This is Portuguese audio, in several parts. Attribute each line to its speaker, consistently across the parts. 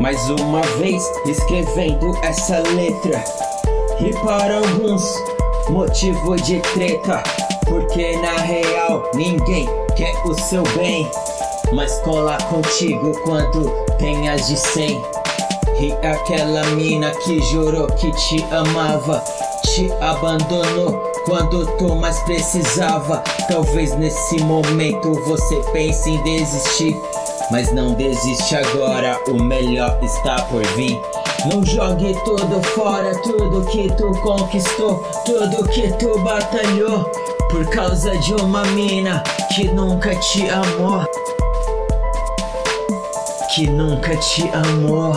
Speaker 1: Mais uma vez escrevendo essa letra, e para alguns motivo de treta, porque na real ninguém quer o seu bem, mas cola contigo quando tem as de 100. E aquela mina que jurou que te amava, te abandonou quando tu mais precisava. Talvez nesse momento você pense em desistir, mas não desiste agora, o melhor está por vir. Não jogue tudo fora, tudo que tu conquistou, tudo que tu batalhou, por causa de uma mina que nunca te amou, que nunca te amou.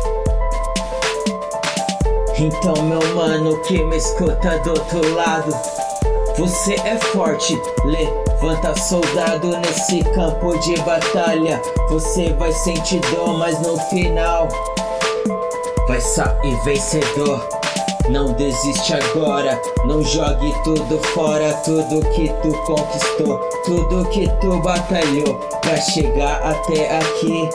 Speaker 1: Então meu mano que me escuta do outro lado, você é forte, levanta soldado nesse campo de batalha. Você vai sentir dor, mas no final vai sair vencedor. Não desiste agora, não jogue tudo fora, tudo que tu conquistou, tudo que tu batalhou pra chegar até aqui.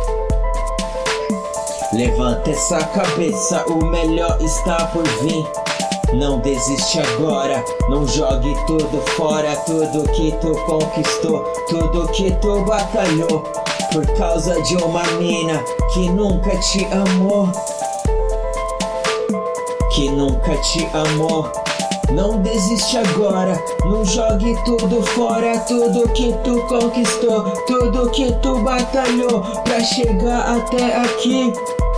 Speaker 1: Levanta essa cabeça, o melhor está por vir. Não desiste agora, não jogue tudo fora, tudo que tu conquistou, tudo que tu batalhou, por causa de uma mina que nunca te amou, que nunca te amou. Não desiste agora, não jogue tudo fora, tudo que tu conquistou, tudo que tu batalhou pra chegar até aqui.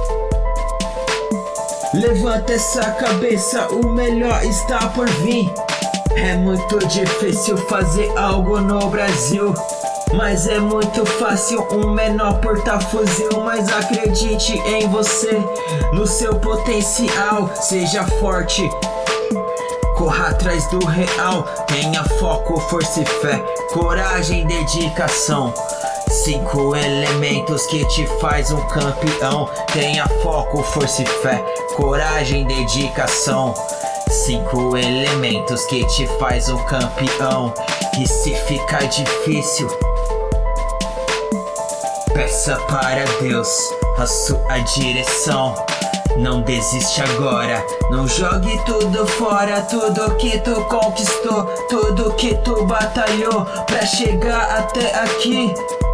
Speaker 1: Levanta essa cabeça, o melhor está por vir. É muito difícil fazer algo no Brasil, mas é muito fácil um menor portar fuzil. Mas acredite em você, no seu potencial, seja forte, corra atrás do real. Tenha foco, força e fé, coragem, dedicação, 5 elementos que te faz um campeão. Tenha foco, força e fé, coragem, dedicação, 5 elementos que te faz um campeão. E se ficar difícil, peça para Deus a sua direção. Não desiste agora, não jogue tudo fora, tudo que tu conquistou, tudo que tu batalhou pra chegar até aqui.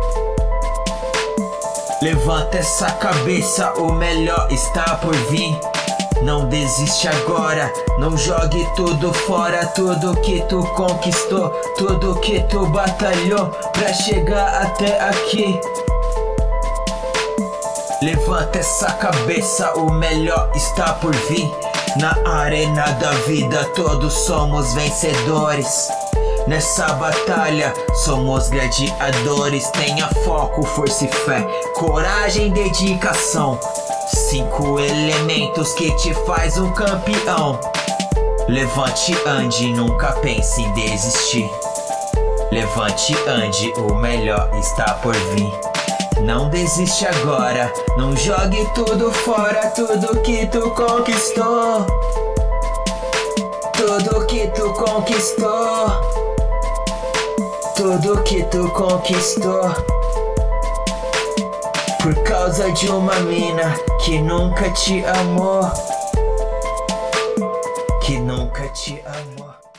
Speaker 1: Levanta essa cabeça, o melhor está por vir. Não desiste agora, não jogue tudo fora, tudo que tu conquistou, tudo que tu batalhou pra chegar até aqui. Levanta essa cabeça, o melhor está por vir. Na arena da vida todos somos vencedores. Nessa batalha somos gladiadores. Tenha foco, força e fé, coragem, dedicação, 5 elementos que te faz um campeão. Levante, ande, nunca pense em desistir. Levante, ande, o melhor está por vir. Não desiste agora, não jogue tudo fora, tudo que tu conquistou, tudo que tu conquistou, tudo que tu conquistou, por causa de uma mina que nunca te amou, que nunca te amou.